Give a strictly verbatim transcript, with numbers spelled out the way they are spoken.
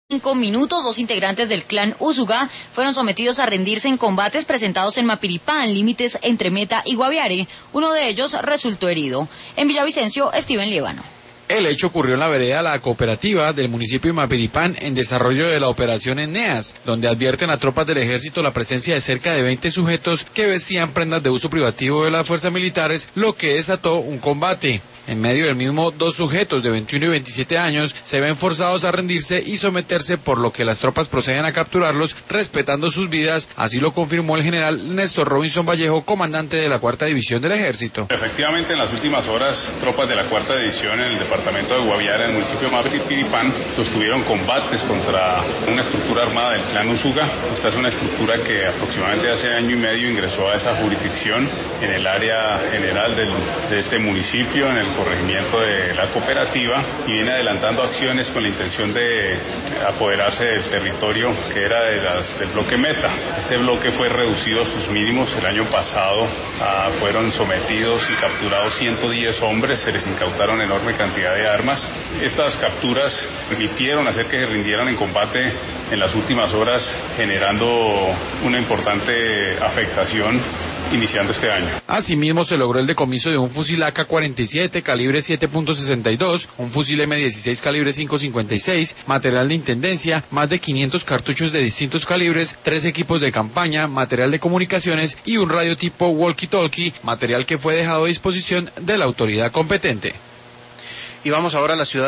Cinco minutos, dos integrantes del clan Usuga fueron sometidos a rendirse en combates presentados en Mapiripán, límites entre Meta y Guaviare. Uno de ellos resultó herido. En Villavicencio, Steven Líbano. El hecho ocurrió en la vereda La Cooperativa del municipio de Mapiripán en desarrollo de la operación Eneas, donde advierten a tropas del ejército la presencia de cerca de veinte sujetos que vestían prendas de uso privativo de las fuerzas militares, lo que desató un combate. En medio del mismo, dos sujetos de veintiuno y veintisiete años se ven forzados a rendirse y someterse, por lo que las tropas proceden a capturarlos respetando sus vidas, así lo confirmó el general Néstor Robinson Vallejo, comandante de la cuarta división del ejército. Efectivamente, en las últimas horas, tropas de la cuarta división en el departamento de Guaviare, en el municipio de Mapiripán, sostuvieron combates contra una estructura armada del clan Usuga. Esta es una estructura que aproximadamente hace año y medio ingresó a esa jurisdicción en el área general del, de este municipio, en el corregimiento de La Cooperativa, y viene adelantando acciones con la intención de apoderarse del territorio que era de las, del bloque Meta. Este bloque fue reducido a sus mínimos el año pasado, uh, fueron sometidos y capturados ciento diez hombres, se les incautaron enorme cantidad de armas. Estas capturas permitieron hacer que se rindieran en combate en las últimas horas, generando una importante afectación iniciando este año. Asimismo, se logró el decomiso de un fusil A K cuarenta y siete calibre siete punto sesenta y dos, un fusil M dieciséis calibre cinco punto cincuenta y seis, material de intendencia, más de quinientos cartuchos de distintos calibres, tres equipos de campaña, material de comunicaciones y un radio tipo walkie-talkie, material que fue dejado a disposición de la autoridad competente. Y vamos ahora a la ciudad